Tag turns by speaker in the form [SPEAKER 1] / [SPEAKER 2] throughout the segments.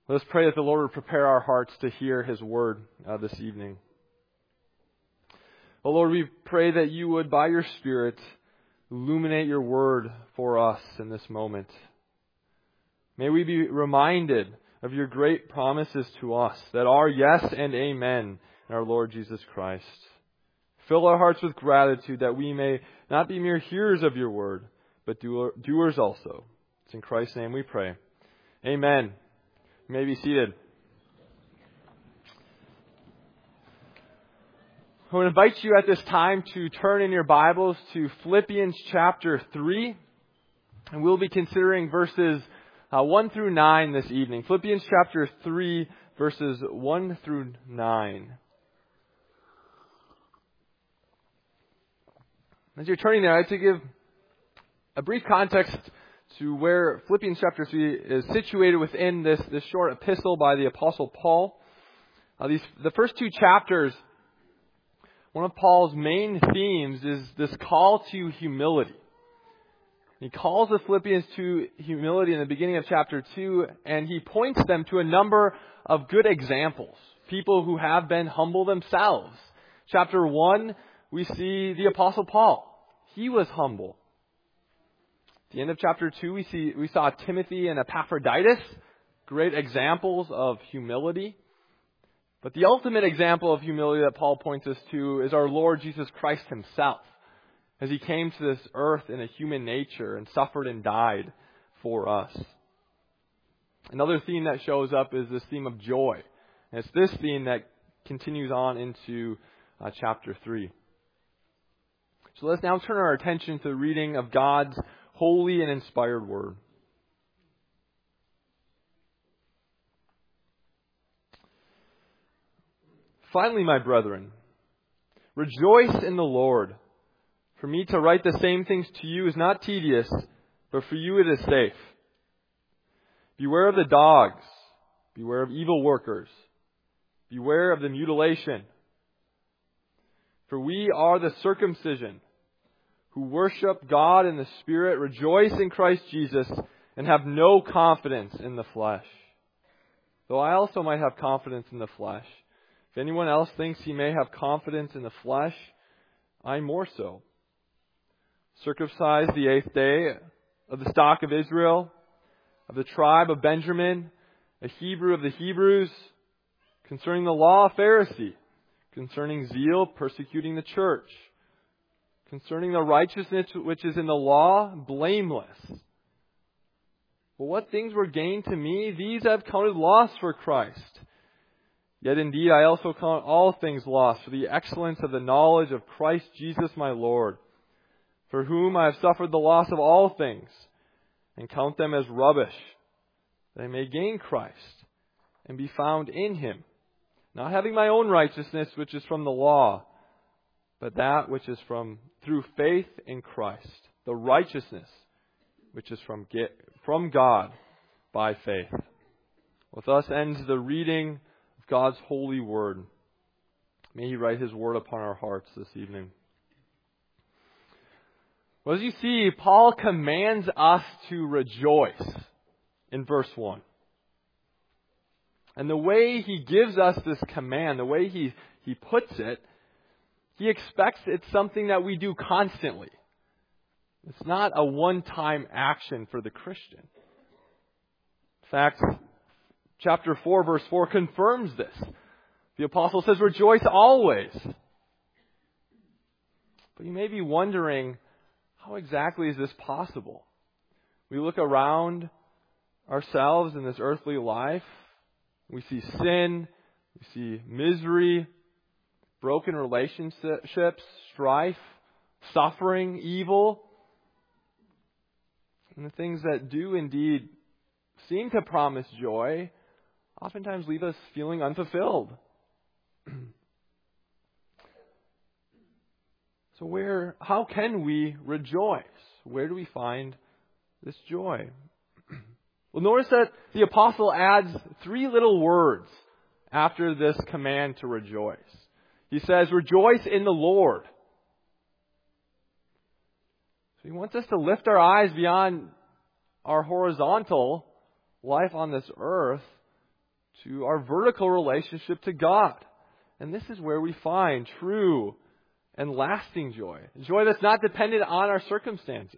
[SPEAKER 1] Let us pray that the Lord would prepare our hearts to hear His word this evening. Oh Lord, we pray that you would, by your Spirit, illuminate your word for us in this moment. May we be reminded of your great promises to us that are yes and amen in our Lord Jesus Christ. Fill our hearts with gratitude that we may not be mere hearers of your word, but doers also. It's in Christ's name we pray. Amen. You may be seated. I would invite you at this time to turn in your Bibles to Philippians chapter 3. And we'll be considering verses 1 through 9 this evening. Philippians chapter 3, verses 1 through 9. As you're turning there, I'd like to give a brief context to where Philippians chapter 3 is situated within this short epistle by the Apostle Paul. The first two chapters, one of Paul's main themes is this call to humility. He calls the Philippians to humility in the beginning of chapter 2, and he points them to a number of good examples, people who have been humble themselves. Chapter 1, we see the Apostle Paul. He was humble. At the end of chapter 2, we saw Timothy and Epaphroditus, great examples of humility. But the ultimate example of humility that Paul points us to is our Lord Jesus Christ Himself, as He came to this earth in a human nature and suffered and died for us. Another theme that shows up is this theme of joy. And it's this theme that continues on into chapter 3. So let's now turn our attention to the reading of God's holy and inspired word. Finally, my brethren, rejoice in the Lord. For me to write the same things to you is not tedious, but for you it is safe. Beware of the dogs. Beware of evil workers. Beware of the mutilation. For we are the circumcision, who worship God in the Spirit, rejoice in Christ Jesus, and have no confidence in the flesh. Though I also might have confidence in the flesh. If anyone else thinks he may have confidence in the flesh, I more so. Circumcised the 8th day, of the stock of Israel, of the tribe of Benjamin, a Hebrew of the Hebrews, concerning the law, a Pharisee, concerning zeal, persecuting the church, concerning the righteousness which is in the law, blameless. But what things were gained to me, these I have counted loss for Christ. Yet indeed I also count all things lost for the excellence of the knowledge of Christ Jesus my Lord, for whom I have suffered the loss of all things, and count them as rubbish, that I may gain Christ, and be found in Him, not having my own righteousness which is from the law, but that which is through faith in Christ, the righteousness which is from God by faith. With us ends the reading of God's holy word. May He write His word upon our hearts this evening. Well, as you see, Paul commands us to rejoice in verse 1. And the way he gives us this command, the way he puts it, he expects it's something that we do constantly. It's not a one-time action for the Christian. In fact, chapter 4, verse 4 confirms this. The apostle says, rejoice always. But you may be wondering, how exactly is this possible? We look around ourselves in this earthly life. We see sin. We see misery, broken relationships, strife, suffering, evil. And the things that do indeed seem to promise joy oftentimes leave us feeling unfulfilled. So how can we rejoice? Where do we find this joy? Well, notice that the apostle adds 3 little words after this command to rejoice. He says, rejoice in the Lord. So he wants us to lift our eyes beyond our horizontal life on this earth to our vertical relationship to God. And this is where we find true and lasting joy. Joy that's not dependent on our circumstances.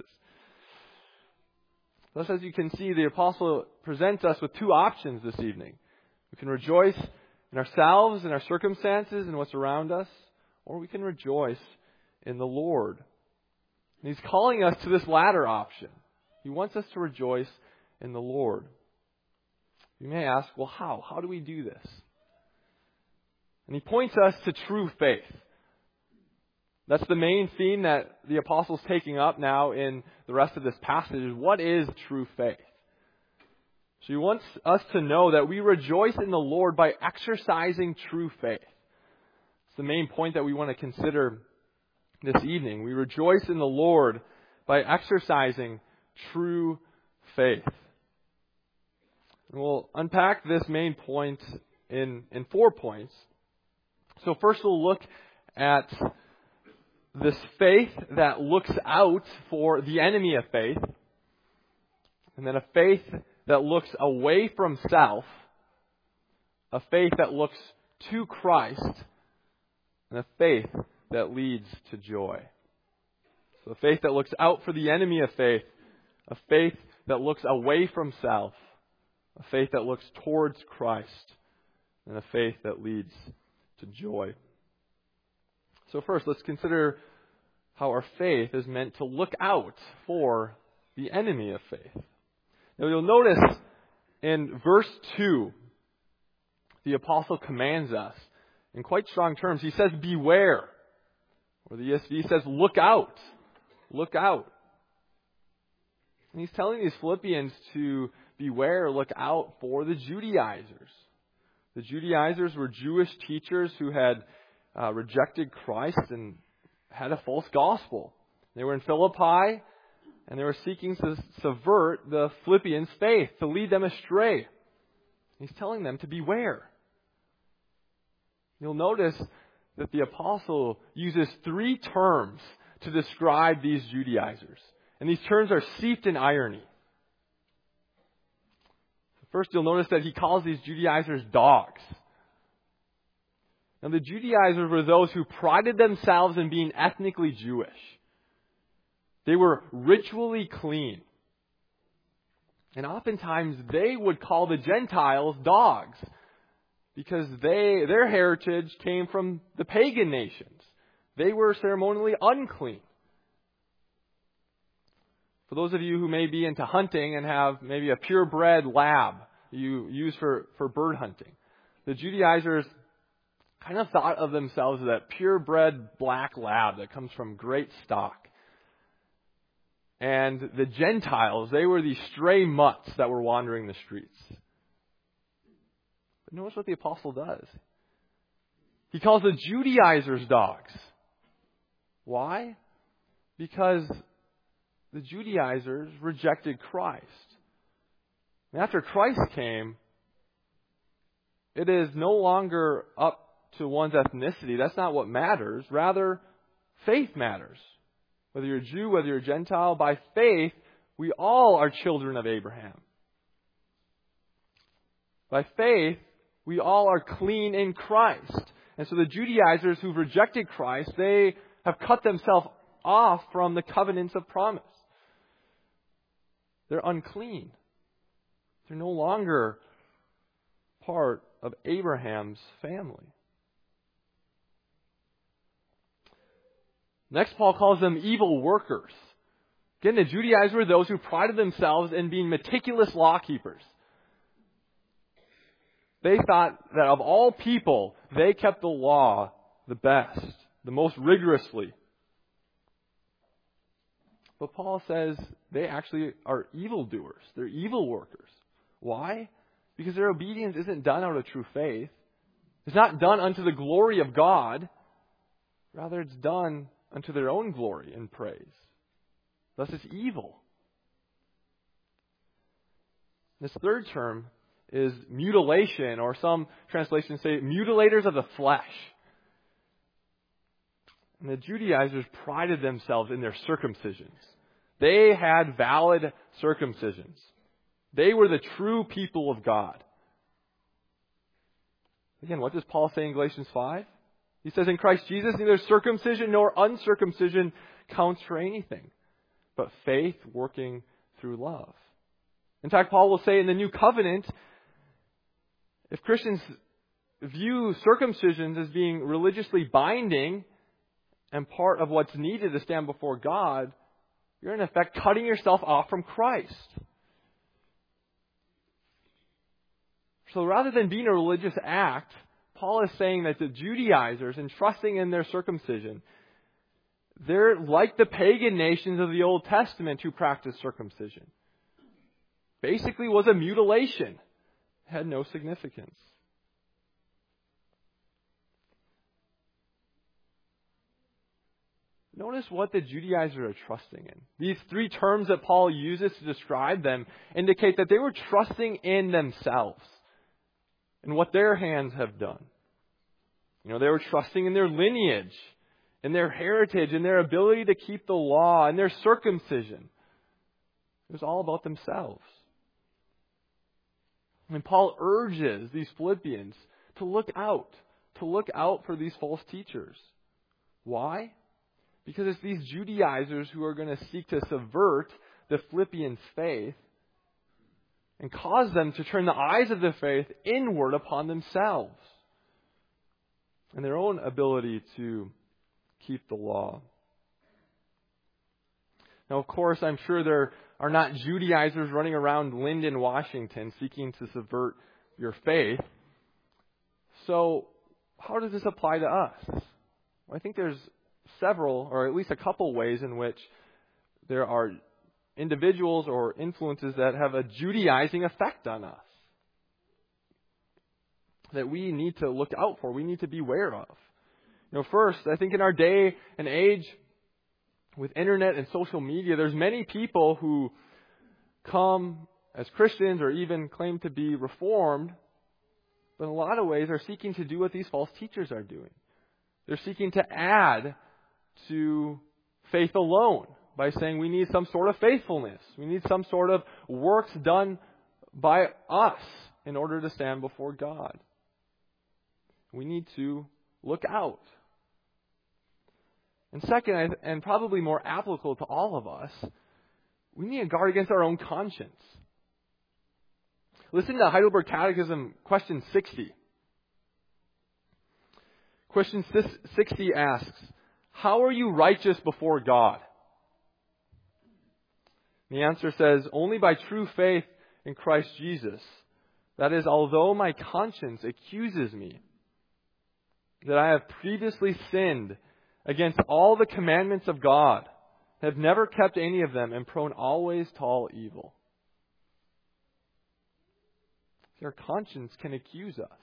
[SPEAKER 1] Thus, as you can see, the apostle presents us with two options this evening. We can rejoice in ourselves, in our circumstances, and what's around us, or we can rejoice in the Lord. And He's calling us to this latter option. He wants us to rejoice in the Lord. You may ask, well, how? How do we do this? And he points us to true faith. That's the main theme that the apostle's taking up now in the rest of this passage. Is what is true faith? So he wants us to know that we rejoice in the Lord by exercising true faith. It's the main point that we want to consider this evening. We rejoice in the Lord by exercising true faith. And we'll unpack this main point in 4 points. So first we'll look at this faith that looks out for the enemy of faith. And then a faith that looks away from self. A faith that looks to Christ. And a faith that leads to joy. So a faith that looks out for the enemy of faith. A faith that looks away from self. A faith that looks towards Christ. And a faith that leads to joy. So first, let's consider how our faith is meant to look out for the enemy of faith. Now you'll notice in verse 2, the apostle commands us in quite strong terms. He says, beware. Or the ESV says, look out. Look out. And he's telling these Philippians to beware, look out for the Judaizers. The Judaizers were Jewish teachers who had rejected Christ and had a false gospel. They were in Philippi, and they were seeking to subvert the Philippians' faith, to lead them astray. He's telling them to beware. You'll notice that the apostle uses 3 terms to describe these Judaizers. And these terms are steeped in irony. First, you'll notice that he calls these Judaizers dogs. Now, the Judaizers were those who prided themselves in being ethnically Jewish. They were ritually clean. And oftentimes, they would call the Gentiles dogs because their heritage came from the pagan nations. They were ceremonially unclean. For those of you who may be into hunting and have maybe a purebred lab you use for bird hunting, the Judaizers kind of thought of themselves as that purebred black lab that comes from great stock. And the Gentiles, they were these stray mutts that were wandering the streets. But notice what the apostle does. He calls the Judaizers dogs. Why? Because the Judaizers rejected Christ. And after Christ came, it is no longer up to one's ethnicity. That's not what matters. Rather, faith matters. Whether you're a Jew, whether you're a Gentile, by faith, we all are children of Abraham. By faith, we all are clean in Christ. And so the Judaizers who've rejected Christ, they have cut themselves off from the covenants of promise. They're unclean. They're no longer part of Abraham's family. Next, Paul calls them evil workers. Again, the Judaizers were those who prided themselves in being meticulous law keepers. They thought that of all people, they kept the law the best, the most rigorously. But Paul says they actually are evildoers. They're evil workers. Why? Because their obedience isn't done out of true faith. It's not done unto the glory of God. Rather, it's done unto their own glory and praise. Thus, it's evil. This third term is mutilation, or some translations say mutilators of the flesh. And the Judaizers prided themselves in their circumcisions. They had valid circumcisions. They were the true people of God. Again, what does Paul say in Galatians 5? He says, in Christ Jesus, neither circumcision nor uncircumcision counts for anything, but faith working through love. In fact, Paul will say in the New Covenant, if Christians view circumcisions as being religiously binding and part of what's needed to stand before God, you're in effect cutting yourself off from Christ. So rather than being a religious act, Paul is saying that the Judaizers, in trusting in their circumcision, they're like the pagan nations of the Old Testament who practiced circumcision. Basically was a mutilation. It had no significance. Notice what the Judaizers are trusting in. These three terms that Paul uses to describe them indicate that they were trusting in themselves and what their hands have done. They were trusting in their lineage, in their heritage, in their ability to keep the law, and their circumcision. It was all about themselves. And Paul urges these Philippians to look out for these false teachers. Why? Because it's these Judaizers who are going to seek to subvert the Philippians' faith and cause them to turn the eyes of the faith inward upon themselves and their own ability to keep the law. Now, of course, I'm sure there are not Judaizers running around Lyndon, Washington, seeking to subvert your faith. So, how does this apply to us? Well, I think there's several, or at least a couple ways in which there are individuals or influences that have a Judaizing effect on us that we need to look out for, we need to be aware of. First, I think in our day and age with internet and social media, there's many people who come as Christians or even claim to be Reformed, but in a lot of ways are seeking to do what these false teachers are doing. They're seeking to add to faith alone by saying we need some sort of faithfulness. We need some sort of works done by us in order to stand before God. We need to look out. And second, and probably more applicable to all of us, we need to guard against our own conscience. Listen to Heidelberg Catechism, question 60. Question 60 asks, how are you righteous before God? The answer says, only by true faith in Christ Jesus. That is, although my conscience accuses me that I have previously sinned against all the commandments of God, have never kept any of them, and prone always to all evil. Our conscience can accuse us.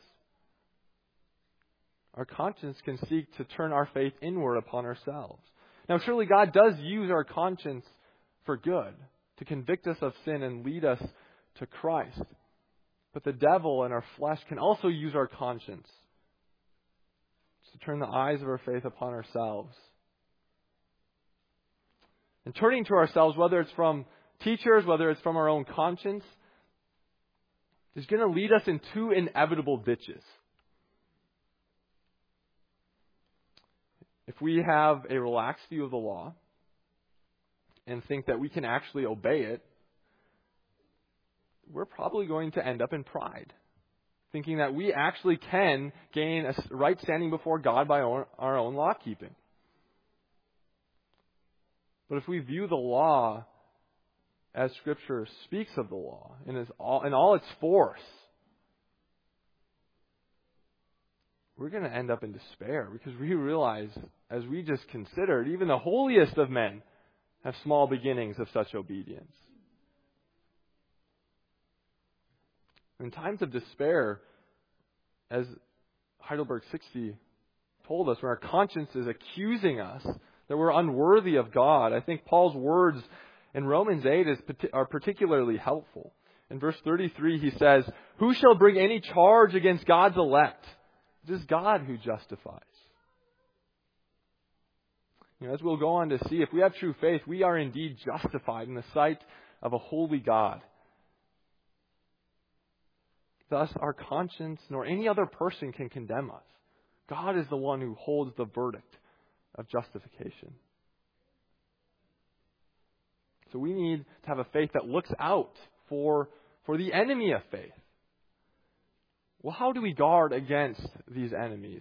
[SPEAKER 1] Our conscience can seek to turn our faith inward upon ourselves. Now, surely God does use our conscience for good, to convict us of sin and lead us to Christ. But the devil and our flesh can also use our conscience to turn the eyes of our faith upon ourselves. And turning to ourselves, whether it's from teachers, whether it's from our own conscience, is going to lead us in two inevitable ditches. If we have a relaxed view of the law and think that we can actually obey it, we're probably going to end up in pride, thinking that we actually can gain a right standing before God by our own law keeping. But if we view the law as Scripture speaks of the law in all its force, we're going to end up in despair because we realize, as we just considered, even the holiest of men have small beginnings of such obedience. In times of despair, as Heidelberg 60 told us, when our conscience is accusing us that we're unworthy of God, I think Paul's words in Romans 8 are particularly helpful. In verse 33 he says, "Who shall bring any charge against God's elect? It is God who justifies." As we'll go on to see, if we have true faith, we are indeed justified in the sight of a holy God. Thus, our conscience nor any other person can condemn us. God is the one who holds the verdict of justification. So we need to have a faith that looks out for the enemy of faith. Well, how do we guard against these enemies?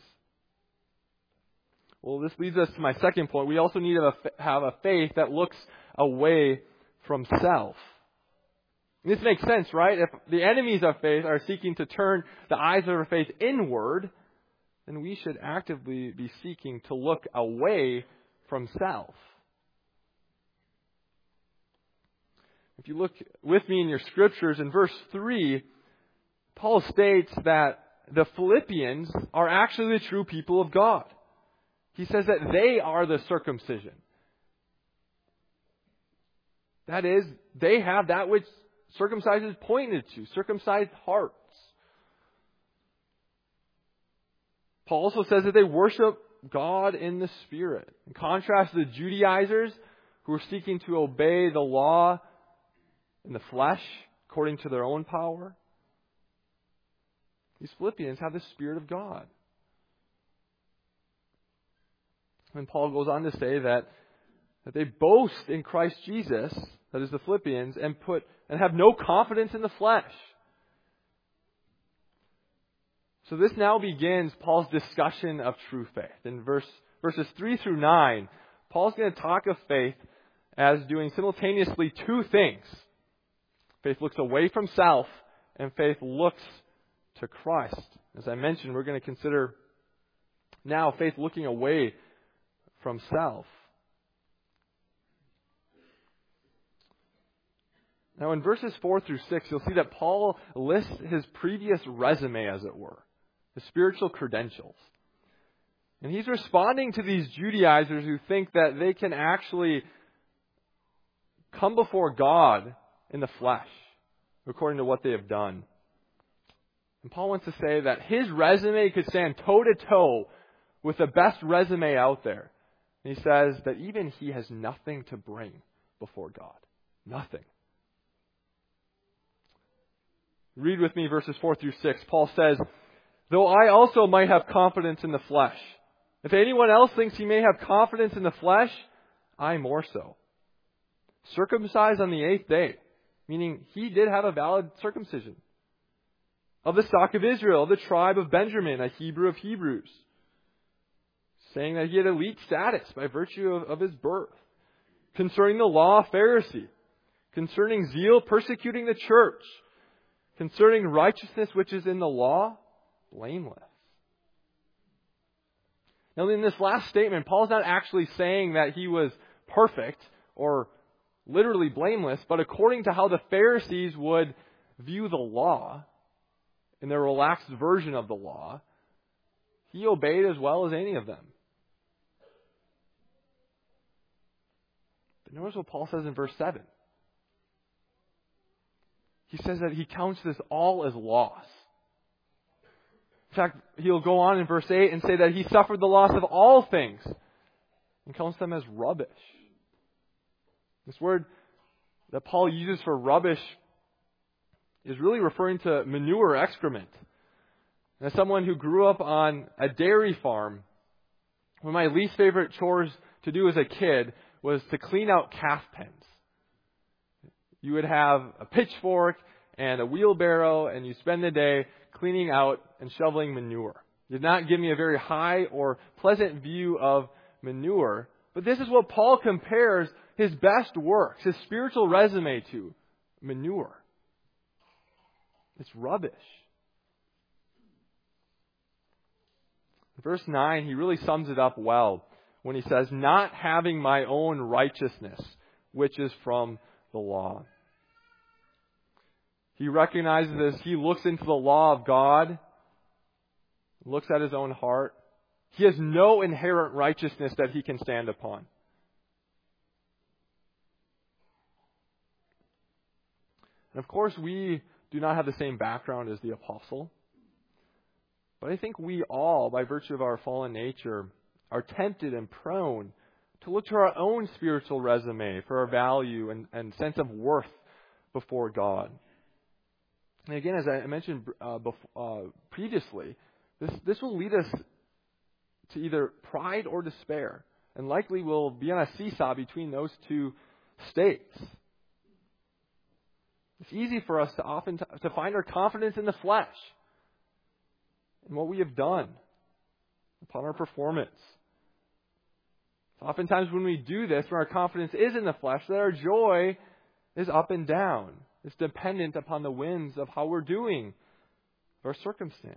[SPEAKER 1] Well, this leads us to my second point. We also need to have a faith that looks away from self. This makes sense, right? If the enemies of faith are seeking to turn the eyes of our faith inward, then we should actively be seeking to look away from self. If you look with me in your scriptures, in verse 3, Paul states that the Philippians are actually the true people of God. He says that they are the circumcision. That is, they have that which circumcision is pointed to, circumcised hearts. Paul also says that they worship God in the Spirit. In contrast to the Judaizers who are seeking to obey the law in the flesh according to their own power, these Philippians have the Spirit of God. And Paul goes on to say that they boast in Christ Jesus, that is the Philippians, and have no confidence in the flesh. So this now begins Paul's discussion of true faith. In verses 3 through 9, Paul's going to talk of faith as doing simultaneously two things. Faith looks away from self, and faith looks to Christ. As I mentioned, we're going to consider now faith looking away from self. Now in verses 4 through 6, you'll see that Paul lists his previous resume, as it were, his spiritual credentials. And he's responding to these Judaizers who think that they can actually come before God in the flesh, according to what they have done. And Paul wants to say that his resume could stand toe-to-toe with the best resume out there. And he says that even he has nothing to bring before God. Nothing. Read with me verses 4 through 6. Paul says, "Though I also might have confidence in the flesh. If anyone else thinks he may have confidence in the flesh, I more so. Circumcised on the 8th day," meaning he did have a valid circumcision. "Of the stock of Israel, of the tribe of Benjamin, a Hebrew of Hebrews," saying that he had elite status by virtue of his birth. "Concerning the law, Pharisee. Concerning zeal, persecuting the church. Concerning righteousness which is in the law, blameless." Now in this last statement, Paul's not actually saying that he was perfect or literally blameless, but according to how the Pharisees would view the law, in their relaxed version of the law, he obeyed as well as any of them. But notice what Paul says in verse 7. He says that he counts this all as loss. In fact, he'll go on in verse 8 and say that he suffered the loss of all things and counts them as rubbish. This word that Paul uses for rubbish is really referring to manure, excrement. And as someone who grew up on a dairy farm, one of my least favorite chores to do as a kid was to clean out calf pens. You would have a pitchfork and a wheelbarrow, and you spend the day cleaning out and shoveling manure. It did not give me a very high or pleasant view of manure. But this is what Paul compares his best works, his spiritual resume to: manure. It's rubbish. In verse 9, he really sums it up well when he says, "Not having my own righteousness, which is from the law." He recognizes this. He looks into the law of God, looks at his own heart. He has no inherent righteousness that he can stand upon. And of course, we do not have the same background as the apostle. But I think we all, by virtue of our fallen nature, are tempted and prone to look to our own spiritual resume for our value and sense of worth before God. And again, as I mentioned previously, this will lead us to either pride or despair, and likely we'll be on a seesaw between those two states. It's easy for us to often to find our confidence in the flesh, in what we have done, upon our performance. Oftentimes when we do this, when our confidence is in the flesh, that our joy is up and down. It's dependent upon the winds of how we're doing, our circumstance.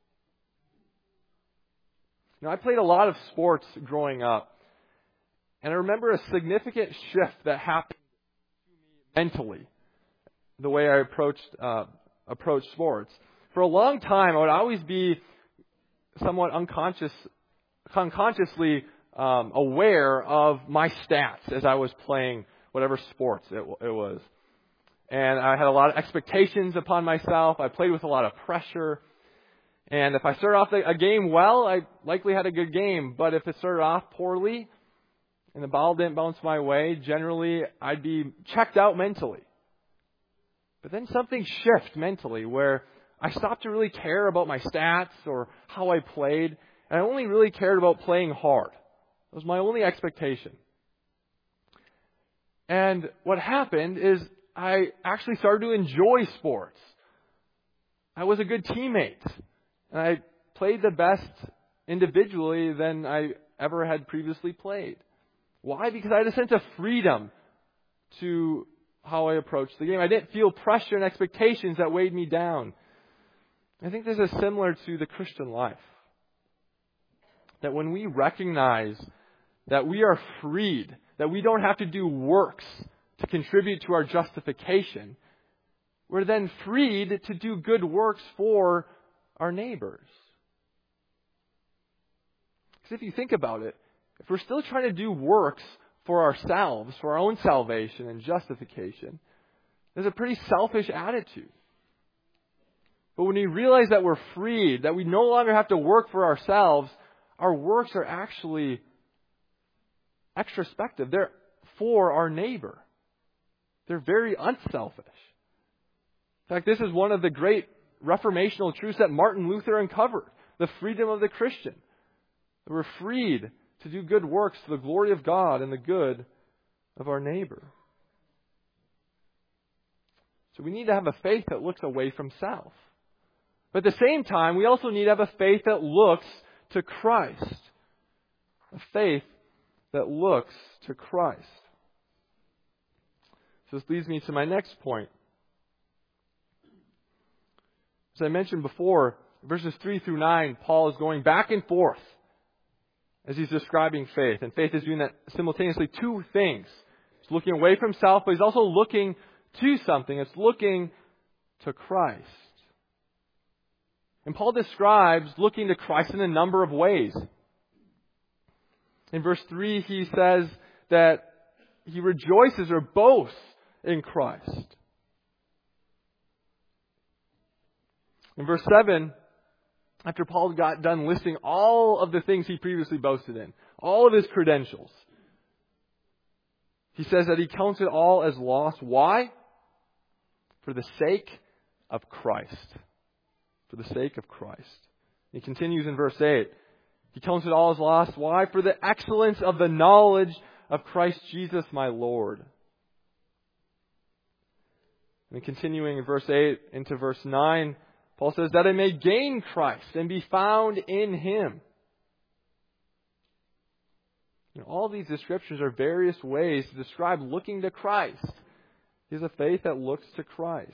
[SPEAKER 1] I played a lot of sports growing up, and I remember a significant shift that happened to me mentally, the way I approached sports. For a long time, I would always be somewhat unconsciously aware of my stats as I was playing whatever sports it was. And I had a lot of expectations upon myself. I played with a lot of pressure. And if I started off a game well, I likely had a good game. But if it started off poorly and the ball didn't bounce my way, generally I'd be checked out mentally. But then something shifted mentally where I stopped to really care about my stats or how I played. And I only really cared about playing hard. That was my only expectation. And what happened is I actually started to enjoy sports. I was a good teammate. And I played the best individually than I ever had previously played. Why? Because I had a sense of freedom to how I approached the game. I didn't feel pressure and expectations that weighed me down. I think this is similar to the Christian life. That when we recognize that we are freed, that we don't have to do works to contribute to our justification, we're then freed to do good works for our neighbors. Because if you think about it, if we're still trying to do works for ourselves, for our own salvation and justification, there's a pretty selfish attitude. But when we realize that we're freed, that we no longer have to work for ourselves, our works are actually extrospective. They're for our neighbor. They're very unselfish. In fact, this is one of the great reformational truths that Martin Luther uncovered. The freedom of the Christian. That we're freed to do good works to the glory of God and the good of our neighbor. So we need to have a faith that looks away from self. But at the same time, we also need to have a faith that looks to Christ. A faith that looks to Christ. So this leads me to my next point. As I mentioned before, verses 3 through 9, Paul is going back and forth as he's describing faith. And faith is doing that simultaneously two things. It's looking away from self, but he's also looking to something. It's looking to Christ. And Paul describes looking to Christ in a number of ways. In verse 3, he says that he rejoices or boasts in Christ. In verse 7, after Paul got done listing all of the things he previously boasted in, all of his credentials, he says that he counts it all as loss. Why? For the sake of Christ. For the sake of Christ. He continues in verse 8. He counts it all as loss. Why? For the excellence of the knowledge of Christ Jesus my Lord. And continuing in verse 8 into verse 9, Paul says, that I may gain Christ and be found in Him. All these descriptions are various ways to describe looking to Christ. He's a faith that looks to Christ.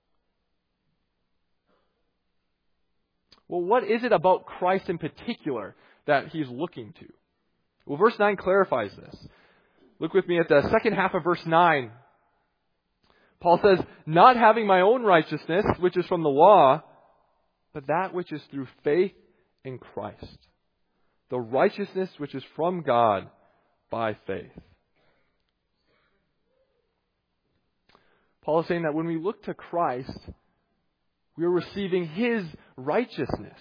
[SPEAKER 1] Well, what is it about Christ in particular that he's looking to? Well, verse 9 clarifies this. Look with me at the second half of verse 9. Paul says, not having my own righteousness, which is from the law, but that which is through faith in Christ. The righteousness which is from God by faith. Paul is saying that when we look to Christ, we are receiving His righteousness.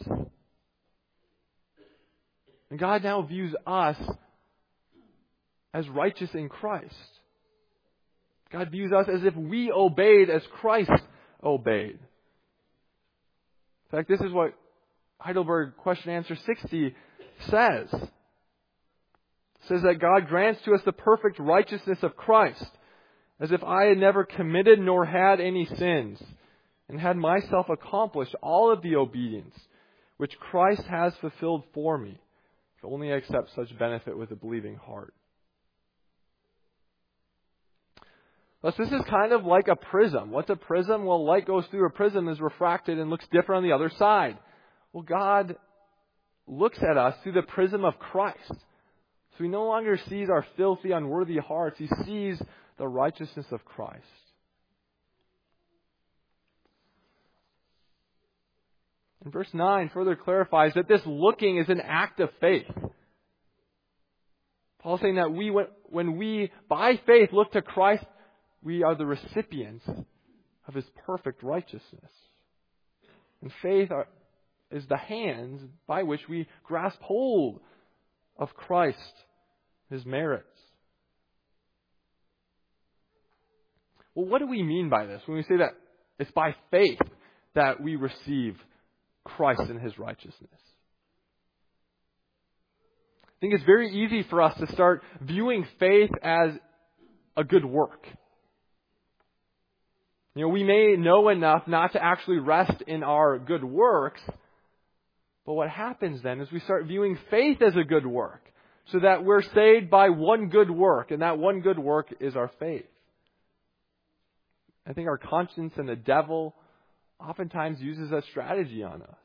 [SPEAKER 1] And God now views us as righteous in Christ. God views us as if we obeyed as Christ obeyed. In fact, this is what Heidelberg Question Answer 60 says. It says that God grants to us the perfect righteousness of Christ, as if I had never committed nor had any sins, and had myself accomplished all of the obedience which Christ has fulfilled for me, if only I accept such benefit with a believing heart. Thus, this is kind of like a prism. What's a prism? Well, light goes through a prism, is refracted, and looks different on the other side. Well, God looks at us through the prism of Christ. So He no longer sees our filthy, unworthy hearts. He sees the righteousness of Christ. And verse 9 further clarifies that this looking is an act of faith. Paul's saying that when we, by faith, look to Christ, we are the recipients of His perfect righteousness. And faith is the hands by which we grasp hold of Christ, His merits. Well, what do we mean by this when we say that it's by faith that we receive Christ and His righteousness? I think it's very easy for us to start viewing faith as a good work. We may know enough not to actually rest in our good works, but what happens then is we start viewing faith as a good work, so that we're saved by one good work, and that one good work is our faith. I think our conscience and the devil oftentimes uses that strategy on us.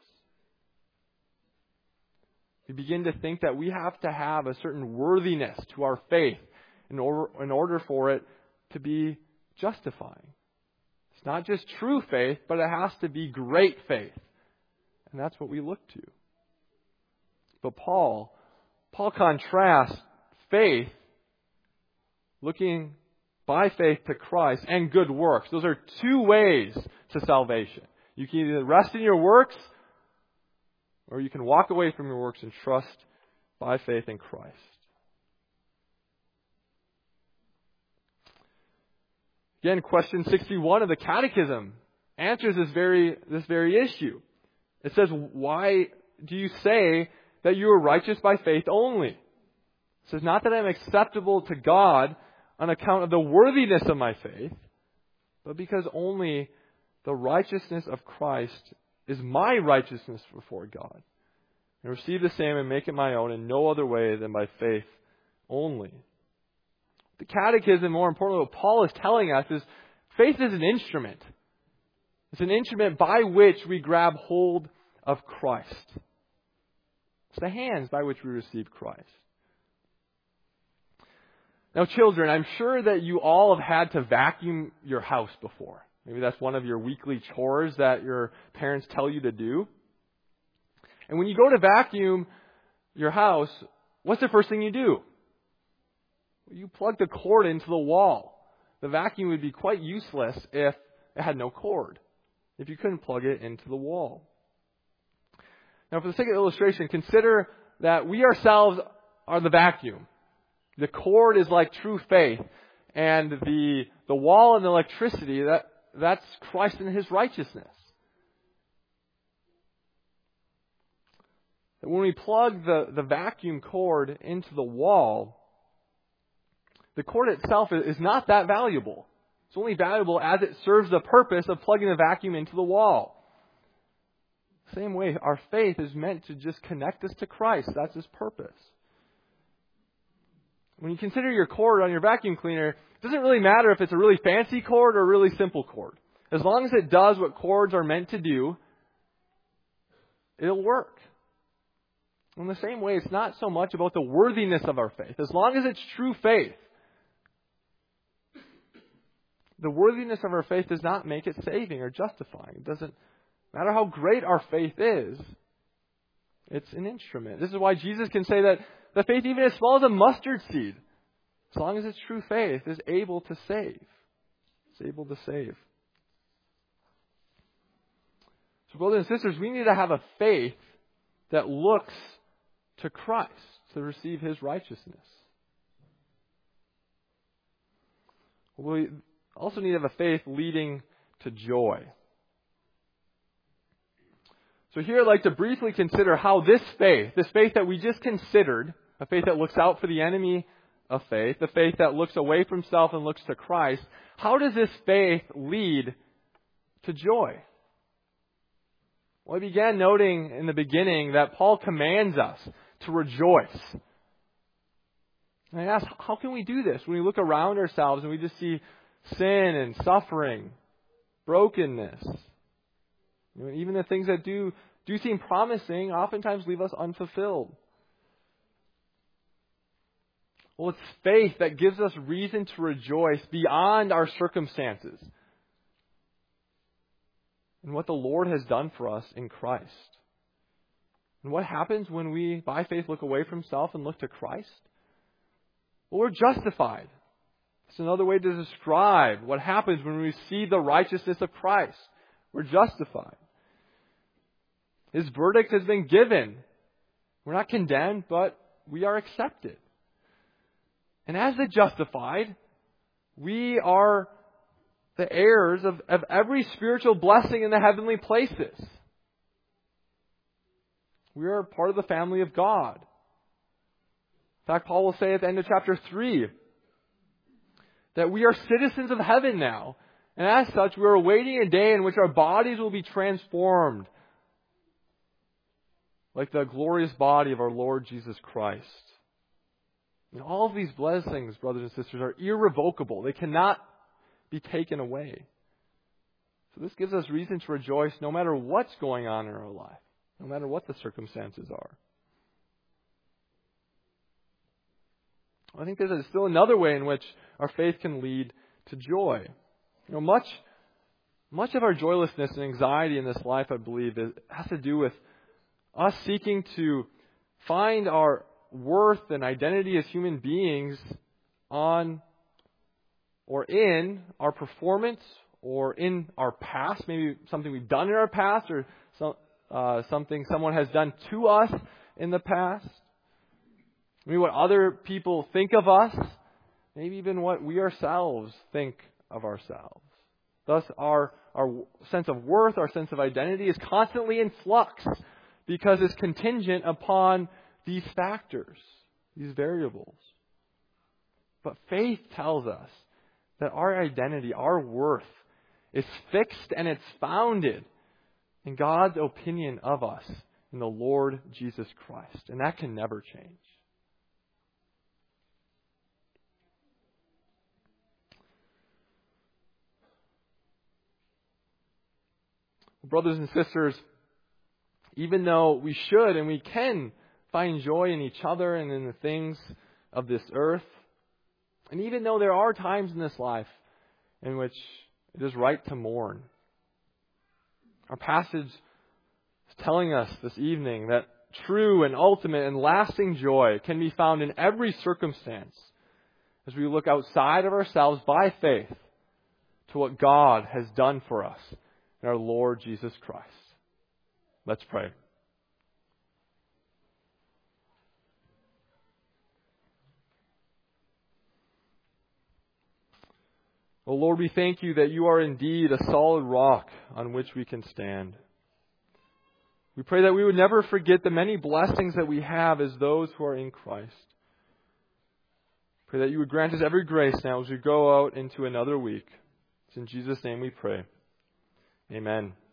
[SPEAKER 1] We begin to think that we have to have a certain worthiness to our faith in order for it to be justifying. It's not just true faith, but it has to be great faith. And that's what we look to. But Paul contrasts faith, looking by faith to Christ, and good works. Those are two ways to salvation. You can either rest in your works, or you can walk away from your works and trust by faith in Christ. Again, question 61 of the Catechism answers this very issue. It says, why do you say that you are righteous by faith only? It says, not that I am acceptable to God on account of the worthiness of my faith, but because only the righteousness of Christ is my righteousness before God. And receive the same and make it my own in no other way than by faith only. The Catechism, more importantly, what Paul is telling us is faith is an instrument. It's an instrument by which we grab hold of Christ. It's the hands by which we receive Christ. Now, children, I'm sure that you all have had to vacuum your house before. Maybe that's one of your weekly chores that your parents tell you to do. And when you go to vacuum your house, what's the first thing you do? You plug the cord into the wall. The vacuum would be quite useless if it had no cord, if you couldn't plug it into the wall. Now, for the sake of illustration, consider that we ourselves are the vacuum. The cord is like true faith, and the wall and the electricity, that's Christ and His righteousness. When we plug the vacuum cord into the wall, the cord itself is not that valuable. It's only valuable as it serves the purpose of plugging the vacuum into the wall. Same way, our faith is meant to just connect us to Christ. That's His purpose. When you consider your cord on your vacuum cleaner, it doesn't really matter if it's a really fancy cord or a really simple cord. As long as it does what cords are meant to do, it'll work. In the same way, it's not so much about the worthiness of our faith. As long as it's true faith, the worthiness of our faith does not make it saving or justifying. It doesn't matter how great our faith is. It's an instrument. This is why Jesus can say that the faith, even as small as a mustard seed, as long as it's true faith, is able to save. It's able to save. So, brothers and sisters, we need to have a faith that looks to Christ to receive His righteousness. We also need to have a faith leading to joy. So here I'd like to briefly consider how this faith that we just considered, a faith that looks out for the enemy of faith, the faith that looks away from self and looks to Christ, how does this faith lead to joy? Well, I began noting in the beginning that Paul commands us to rejoice. And I asked, how can we do this when we look around ourselves and we just see sin and suffering, brokenness? Even the things that do seem promising oftentimes leave us unfulfilled. Well, it's faith that gives us reason to rejoice beyond our circumstances and what the Lord has done for us in Christ. And what happens when we, by faith, look away from self and look to Christ? Well, we're justified. It's another way to describe what happens when we see the righteousness of Christ. We're justified. His verdict has been given. We're not condemned, but we are accepted. And as the justified, we are the heirs of every spiritual blessing in the heavenly places. We are part of the family of God. In fact, Paul will say at the end of chapter 3 that we are citizens of heaven now. And as such, we are awaiting a day in which our bodies will be transformed like the glorious body of our Lord Jesus Christ. And all of these blessings, brothers and sisters, are irrevocable. They cannot be taken away. So this gives us reason to rejoice no matter what's going on in our life, no matter what the circumstances are. I think there's still another way in which our faith can lead to joy. Much of our joylessness and anxiety in this life, I believe, has to do with us seeking to find our worth and identity as human beings on or in our performance or in our past, maybe something we've done in our past or something someone has done to us in the past. Maybe what other people think of us, maybe even what we ourselves think of ourselves. Thus, our sense of worth, our sense of identity is constantly in flux because it's contingent upon these factors, these variables. But faith tells us that our identity, our worth, is fixed and it's founded in God's opinion of us in the Lord Jesus Christ. And that can never change. Brothers and sisters, even though we should and we can find joy in each other and in the things of this earth, and even though there are times in this life in which it is right to mourn, our passage is telling us this evening that true and ultimate and lasting joy can be found in every circumstance as we look outside of ourselves by faith to what God has done for us in our Lord Jesus Christ. Let's pray. Oh Lord, we thank you that you are indeed a solid rock on which we can stand. We pray that we would never forget the many blessings that we have as those who are in Christ. Pray that you would grant us every grace now as we go out into another week. It's in Jesus' name we pray. Amen.